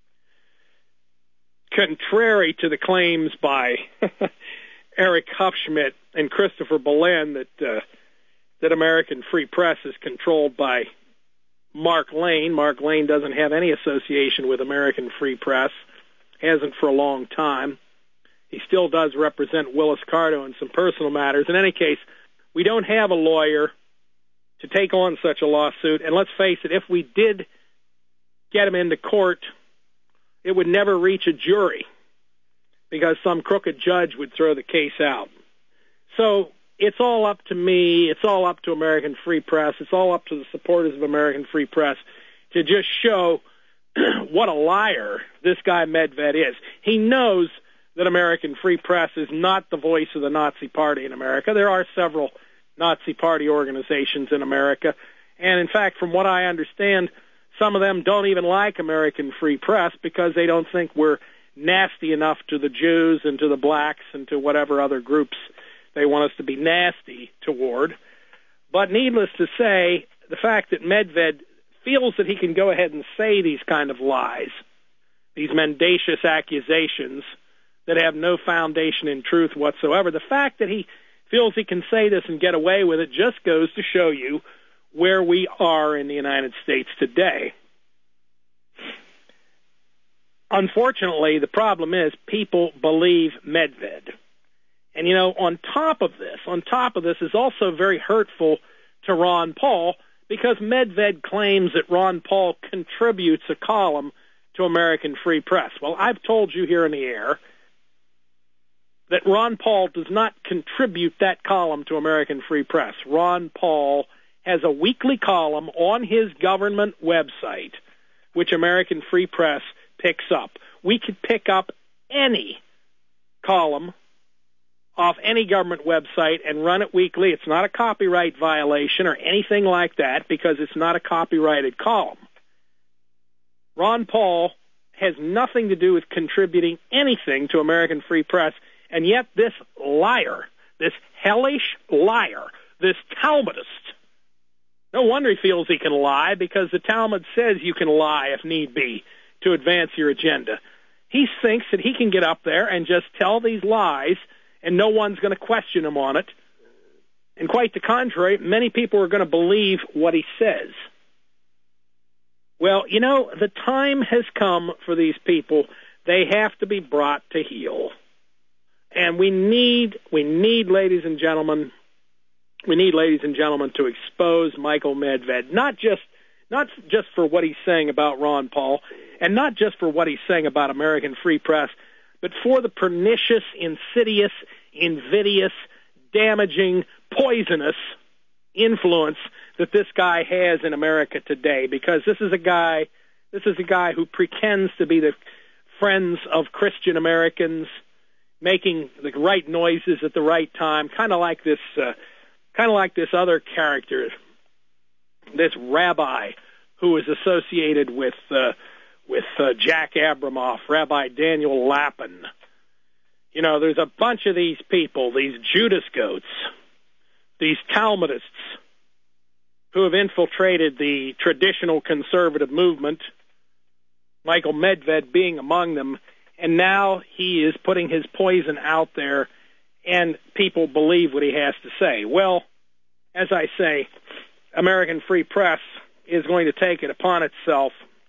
Contrary to the claims by Eric Hufschmidt and Christopher Belen that uh, that American Free Press is controlled by Mark Lane. Mark Lane doesn't have any association with American Free Press, hasn't for a long time. He still does represent Willis Carto in some personal matters. In any case, we don't have a lawyer to take on such a lawsuit. And let's face it, if we did get him into court, it would never reach a jury because some crooked judge would throw the case out. So it's all up to me, it's all up to American Free Press, it's all up to the supporters of American Free Press to just show what a liar this guy Medved is. He knows that American Free Press is not the voice of the Nazi Party in America. There are several Nazi Party organizations in America, and in fact, from what I understand, some of them don't even like American Free Press because they don't think we're nasty enough to the Jews and to the blacks and to whatever other groups they want us to be nasty toward. But needless to say, the fact that Medved feels that he can go ahead and say these kind of lies, these mendacious accusations that have no foundation in truth whatsoever, the fact that he feels he can say this and get away with it just goes to show you where we are in the United States today. Unfortunately, the problem is people believe Medved. And, you know, on top of this, on top of this is also very hurtful to Ron Paul because Medved claims that Ron Paul contributes a column to American Free Press. Well, I've told you here in the air that Ron Paul does not contribute that column to American Free Press. Ron Paul has a weekly column on his government website, which American Free Press picks up. We could pick up any column off any government website and run it weekly. It's not a copyright violation or anything like that because it's not a copyrighted column. Ron Paul has nothing to do with contributing anything to American Free Press, and yet this liar, this hellish liar, this Talmudist, no wonder he feels he can lie because the Talmud says you can lie if need be to advance your agenda. He thinks that he can get up there and just tell these lies and no one's going to question him on it. And quite the contrary, many people are going to believe what he says. Well, you know, the time has come for these people. They have to be brought to heel. And we need, we need, ladies and gentlemen, we need, ladies and gentlemen, to expose Michael Medved, not just not just for what he's saying about Ron Paul, and not just for what he's saying about American Free Press, but for the pernicious, insidious, invidious, damaging, poisonous influence that this guy has in America today. Because this is a guy, this is a guy who pretends to be the friends of Christian Americans, making the right noises at the right time, kind of like this, uh, kind of like this other character, this rabbi who is associated with uh, with uh, Jack Abramoff, Rabbi Daniel Lapin. You know, there's a bunch of these people, these Judas goats, these Talmudists, who have infiltrated the traditional conservative movement, Michael Medved being among them, and now he is putting his poison out there, and people believe what he has to say. Well, as I say, American Free Press is going to take it upon itself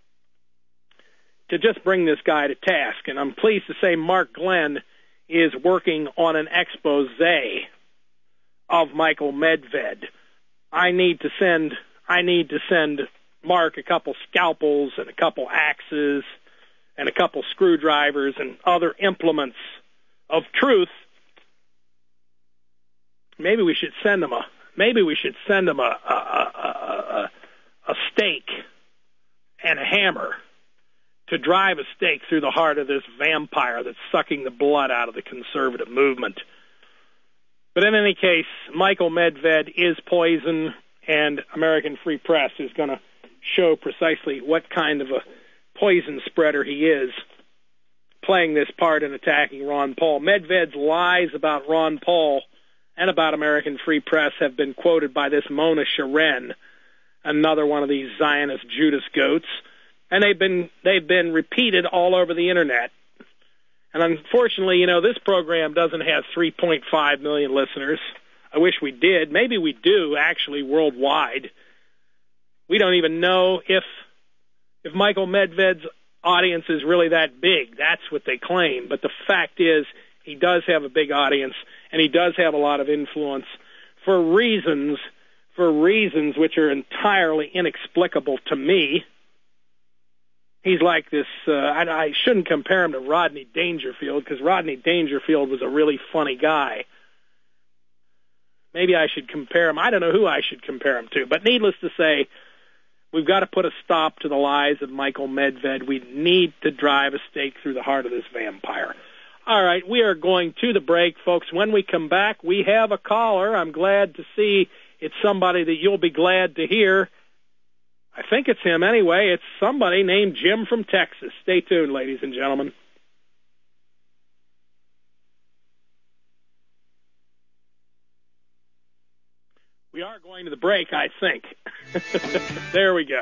to just bring this guy to task. And I'm pleased to say Mark Glenn is working on an expose of Michael Medved. I need to send I need to send Mark a couple scalpels and a couple axes and a couple screwdrivers and other implements of truth. Maybe we should send him a maybe we should send him a a, a, a, a stake and a hammer to drive a stake through the heart of this vampire that's sucking the blood out of the conservative movement. But in any case, Michael Medved is poison, and American Free Press is going to show precisely what kind of a poison spreader he is, playing this part in attacking Ron Paul. Medved's lies about Ron Paul and about American Free Press have been quoted by this Mona Charen, another one of these Zionist Judas goats, and they've been they've been repeated all over the internet. And unfortunately, you know, this program doesn't have three point five million listeners. I wish we did. Maybe we do, actually, worldwide. We don't even know if if Michael Medved's audience is really that big. That's what they claim. But the fact is, he does have a big audience, and he does have a lot of influence for reasons for reasons which are entirely inexplicable to me. He's like this, uh, I, I shouldn't compare him to Rodney Dangerfield, because Rodney Dangerfield was a really funny guy. Maybe I should compare him. I don't know who I should compare him to. But needless to say, we've got to put a stop to the lies of Michael Medved. We need to drive a stake through the heart of this vampire. All right, we are going to the break, folks. When we come back, we have a caller. I'm glad to see it's somebody that you'll be glad to hear. I think it's him anyway. It's somebody named Jim from Texas. Stay tuned, ladies and gentlemen. We are going to the break, I think. There we go.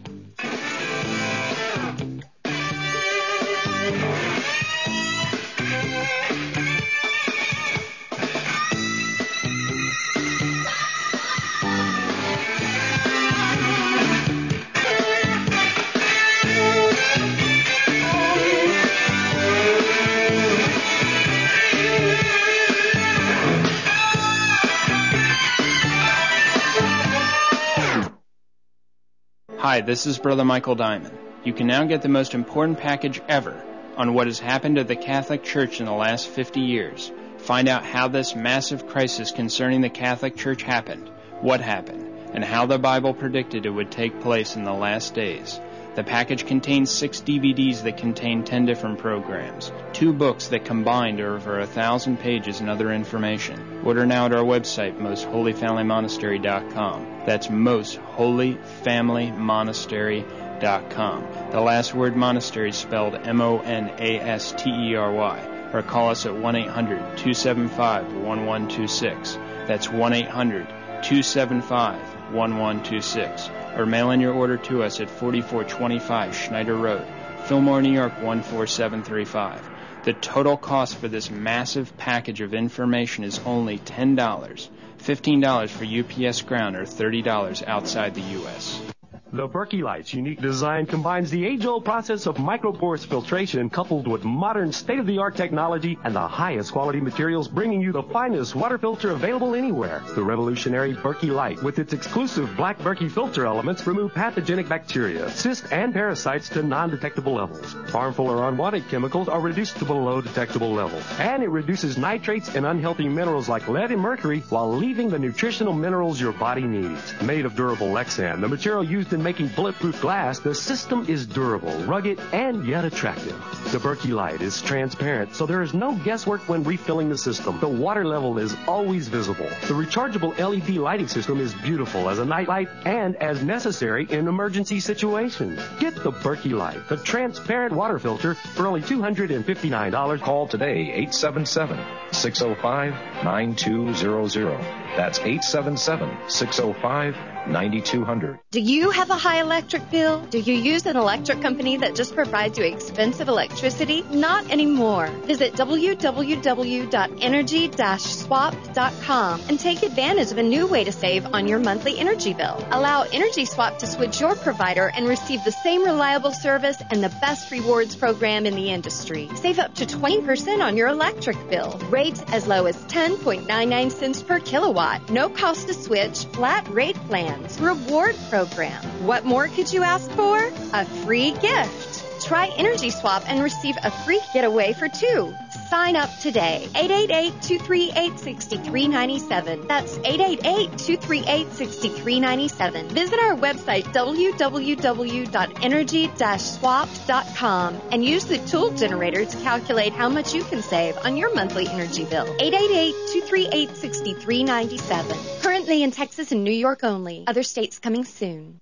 Hi, this is Brother Michael Diamond. You can now get the most important package ever on what has happened to the Catholic Church in the last fifty years. Find out how this massive crisis concerning the Catholic Church happened, what happened, and how the Bible predicted it would take place in the last days. The package contains six D V Ds that contain ten different programs, two books that combined are over a thousand pages and other information. Order now at our website, most holy family monastery dot com. That's most holy family monastery dot com. The last word monastery is spelled M O N A S T E R Y. Or call us at one eight hundred two seven five one one two six. That's one eight hundred two seven five one one two six. Or mail in your order to us at forty-four twenty-five Schneider Road, Fillmore, New York one four seven three five. The total cost for this massive package of information is only ten dollars, fifteen dollars for U P S ground, or thirty dollars outside the U S The Berkey Light's unique design combines the age-old process of microporous filtration coupled with modern state-of-the-art technology and the highest quality materials, bringing you the finest water filter available anywhere. The revolutionary Berkey Light, with its exclusive black Berkey filter elements, remove pathogenic bacteria, cysts, and parasites to non-detectable levels. Harmful or unwanted chemicals are reduced to below detectable levels. And it reduces nitrates and unhealthy minerals like lead and mercury while leaving the nutritional minerals your body needs. Made of durable Lexan, the material used in making bulletproof glass, the system is durable, rugged, and yet attractive. The Berkey Light is transparent, so there is no guesswork when refilling the system. The water level is always visible. The rechargeable L E D lighting system is beautiful as a night light and as necessary in emergency situations. Get the Berkey Light, the transparent water filter, for only two hundred fifty-nine dollars. Call today, eight seven seven, six oh five, nine two zero zero. That's eight seven seven, six oh five, nine two zero zero. Do you have a high electric bill? Do you use an electric company that just provides you expensive electricity? Not anymore. Visit w w w dot energy dash swap dot com and take advantage of a new way to save on your monthly energy bill. Allow Energy Swap to switch your provider and receive the same reliable service and the best rewards program in the industry. Save up to twenty percent on your electric bill. Rates as low as ten point nine nine cents per kilowatt. No cost to switch. Flat rate plans. Reward program. What more could you ask for? A free gift. Try Energy Swap and receive a free getaway for two. Sign up today. eight eight eight, two three eight, six three nine seven. That's eight eight eight, two three eight, six three nine seven. Visit our website, w w w dot energy dash swap dot com, and use the tool generator to calculate how much you can save on your monthly energy bill. eight eight eight, two three eight, six three nine seven. Currently in Texas and New York only. Other states coming soon.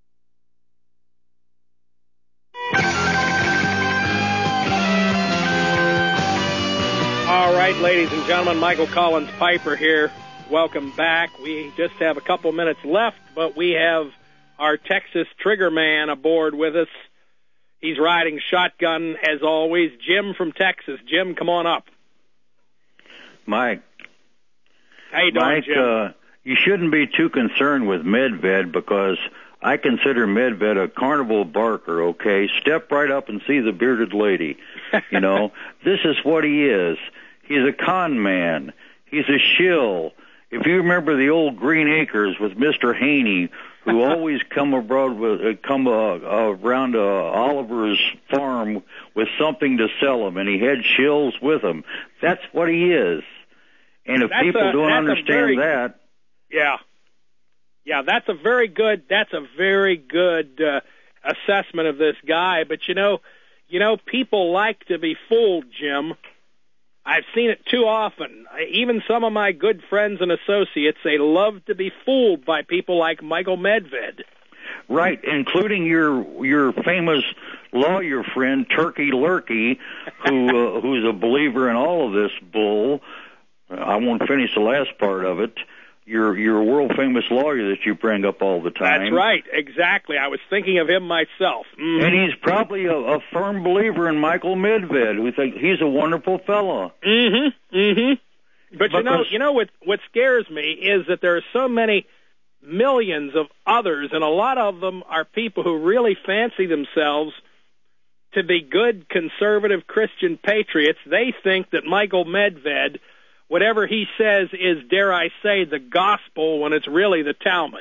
All right, ladies and gentlemen, Michael Collins Piper here. Welcome back. We just have a couple minutes left, but we have our Texas Trigger Man aboard with us. He's riding shotgun, as always. Jim from Texas. Jim, come on up. Mike. How you doing, Mike, Jim? Uh, you shouldn't be too concerned with Medved, because I consider Medved a carnival barker, okay? Step right up and see the bearded lady. You know, this is what he is. He's a con man. He's a shill. if you remember the old Green Acres with Mister Haney, who always come abroad with uh, come uh, uh, around uh, Oliver's farm with something to sell him, and he had shills with him. That's what he is. And if that's people a, don't understand very, that, yeah, yeah, that's a very good. That's a very good uh, assessment of this guy. But you know, you know, people like to be fooled, Jim. I've seen it too often. Even some of my good friends and associates, they love to be fooled by people like Michael Medved. Right, including your your famous lawyer friend, Turkey Lurkey, who uh, who's a believer in all of this bull. I won't finish the last part of it. Your your world famous lawyer that you bring up all the time. That's right, exactly. I was thinking of him myself. Mm-hmm. And he's probably a, a firm believer in Michael Medved, who thinks he's a wonderful fellow. Mm-hmm. Mm-hmm. But because, you know, you know what? What scares me is that there are so many millions of others, and a lot of them are people who really fancy themselves to be good conservative Christian patriots. They think that Michael Medved, whatever he says is, dare I say, the gospel when it's really the Talmud.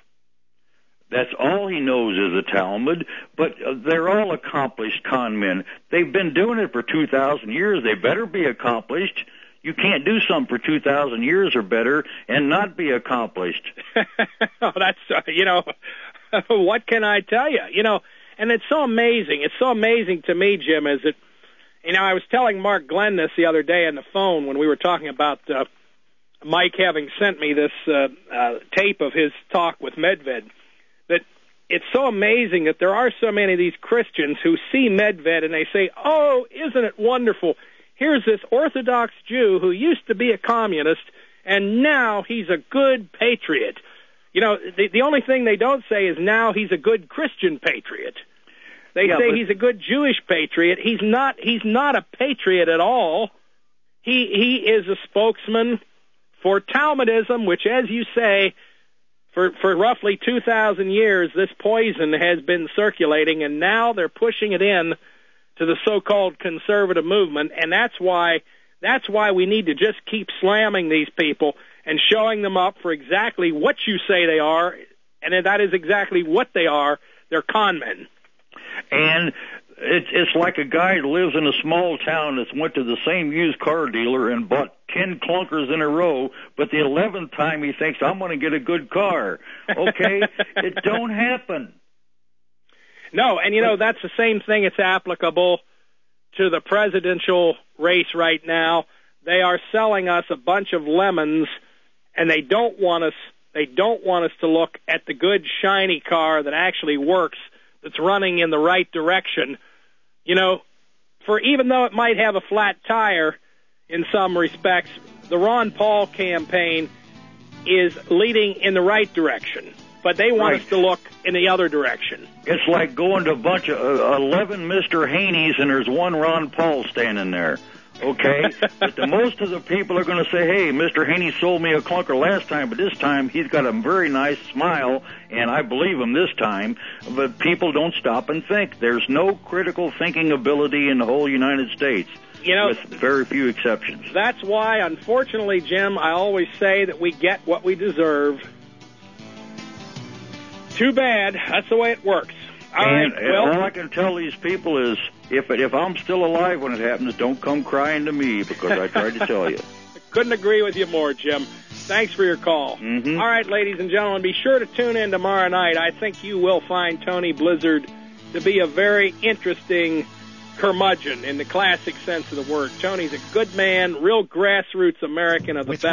That's all he knows is the Talmud, but uh, they're all accomplished con men. They've been doing it for two thousand years. They better be accomplished. You can't do something for two thousand years or better and not be accomplished. Oh, that's, uh, you know, what can I tell you? You know, and it's so amazing. It's so amazing to me, Jim, is that, you know, I was telling Mark Glenn this the other day on the phone when we were talking about uh, Mike having sent me this uh, uh, tape of his talk with Medved, that it's so amazing that there are so many of these Christians who see Medved and they say, oh, isn't it wonderful? Here's this Orthodox Jew who used to be a communist, and now he's a good patriot. You know, the, the only thing they don't say is now he's a good Christian patriot. They yeah, say but... he's a good Jewish patriot. He's not. He's not a patriot at all. He he is a spokesman for Talmudism, which, as you say, for for roughly two thousand years, this poison has been circulating, and now they're pushing it in to the so-called conservative movement, and that's why that's why we need to just keep slamming these people and showing them up for exactly what you say they are, and that is exactly what they are. They're con men. And it's it's like a guy who lives in a small town that's went to the same used car dealer and bought ten clunkers in a row, but the eleventh time he thinks, I'm going to get a good car. Okay? It don't happen. No, and you know, that's the same thing. It's applicable to the presidential race right now. They are selling us a bunch of lemons, and they don't want us they don't want us to look at the good, shiny car that actually works, that's running in the right direction. You know, for even though it might have a flat tire in some respects, the Ron Paul campaign is leading in the right direction, but they want right. us to look in the other direction. It's like going to a bunch of uh, eleven Mister Haney's and there's one Ron Paul standing there. Okay? But the most of the people are going to say, hey, Mister Haney sold me a clunker last time, but this time he's got a very nice smile, and I believe him this time. But people don't stop and think. There's no critical thinking ability in the whole United States, you know, with very few exceptions. That's why, unfortunately, Jim, I always say that we get what we deserve. Too bad. That's the way it works. All and, right, well, and all I can tell these people is, if if I'm still alive when it happens, don't come crying to me, because I tried to tell you. I couldn't agree with you more, Jim. Thanks for your call. Mm-hmm. All right, ladies and gentlemen, be sure to tune in tomorrow night. I think you will find Tony Blizzard to be a very interesting curmudgeon in the classic sense of the word. Tony's a good man, real grassroots American of the best.